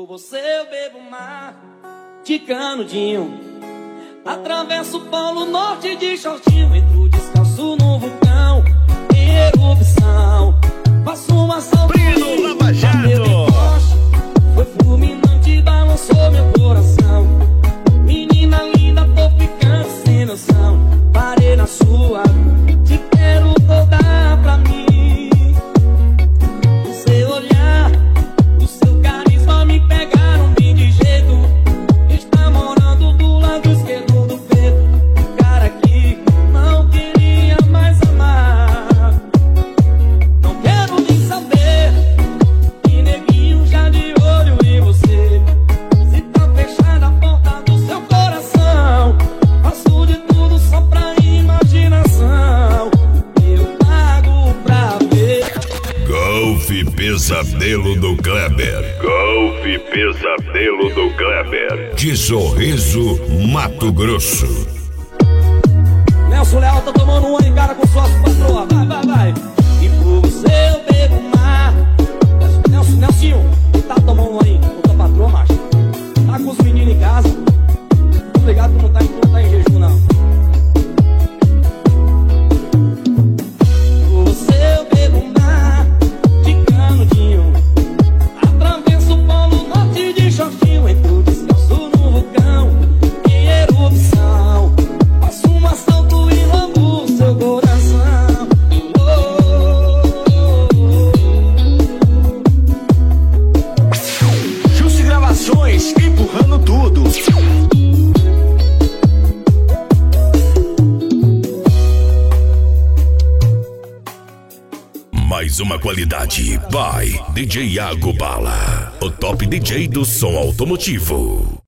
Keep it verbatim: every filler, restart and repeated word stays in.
por você eu bebo mar de canudinho. Atravesso o polo norte de shortinho. Entro descalço no vulcão em erupção. Faço uma salva Brino Lava Jato. Foi fulminante, balançou meu coração. Menina linda, tô ficando sem noção. Parei na sua, te quero toda pra mim. O seu olhar, o seu carisma me pegaram bem de jeito. Está morando do lado esquerdo do peito. Cara que não queria mais amar. Não quero nem saber. E neguinho já de olho em você. Se tá fechada a porta do seu coração, faço de tudo só pra imaginação. Eu pago pra ver. Golf Pesadelo do Kleber. Golf Pesadelo do Kleber. De Sorriso, Mato Grosso. Nelson Leal tá tomando uma em cara com sócio patroa. Vai, vai, vai. E por você eu bebo mar. Nelson, Nelsinho, tá tomando uma aí com tua patroa, macho? Tá com os meninos em casa? Obrigado, tu não tá, tu não tá em jejum, não. Por você eu bebo mar de canudinho. Atravesso o polo norte de shortinho. Entro descalço no vulcão em erupção. Faço um assalto e lambo o seu coração. Justi Gravações, empurrando tudo. Mais uma qualidade by D J Iago Bala, o top D J do som automotivo.